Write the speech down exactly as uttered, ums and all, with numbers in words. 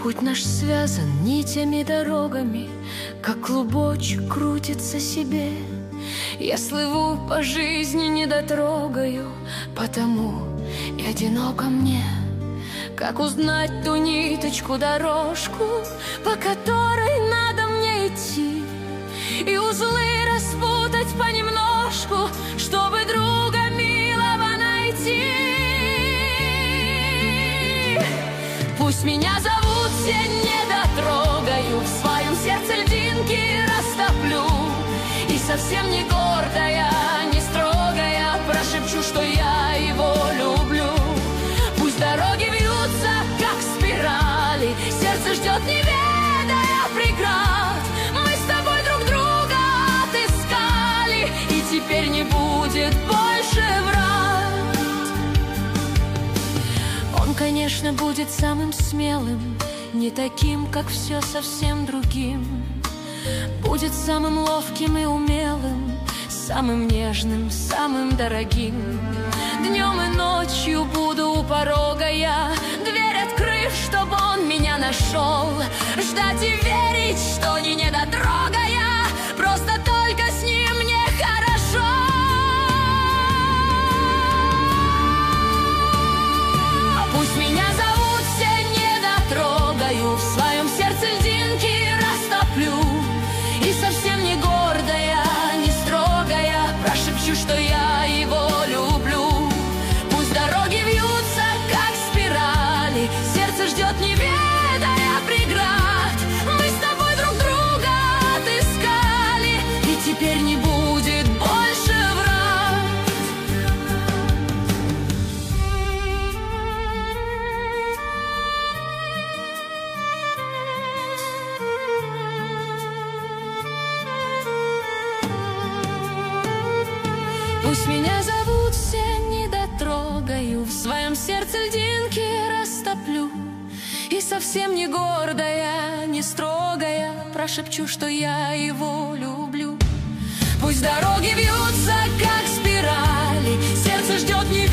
Путь наш связан нитями, дорогами, как клубочек крутится себе. Я слыву по жизни, не дотрогаю, потому и одиноко мне. Как узнать ту ниточку, дорожку, по которой надо мне идти, и узлы распутать понемножку, чтобы друга милого найти. Пусть меня зовут все, не дотрогаю, в своем сердце льдинки растоплю, и совсем не гордая, не строгая, прошепчу, что я его люблю. Пусть дороги вьются, как спирали, сердце ждет, не ведая преград. Мы с тобой друг друга отыскали, и теперь не будет больше врат. Он, конечно, будет самым смелым, не таким, как все, совсем другим. Будет самым ловким и умелым, самым нежным, самым дорогим. Днем и ночью буду у порога я, дверь открыв, чтобы он меня нашел. Ждать и верить, что не недотрогая, просто только с ним мне хорошо. Пусть меня зовут все, не дотрогаю, в своем сердце льдинки растоплю, и совсем не гордая, не строгая, прошепчу, что я его люблю. Пусть дороги вьются, как спирали, сердце ждет, не ведая преград. Мы с тобой друг друга отыскали, и теперь не будет больше врат. Пусть меня зовут все, не дотрогаю, в своем сердце льдинки растоплю, и совсем не гордая, не строгая, прошепчу, что я его люблю. Пусть дороги вьются, как спирали, сердце ждет, не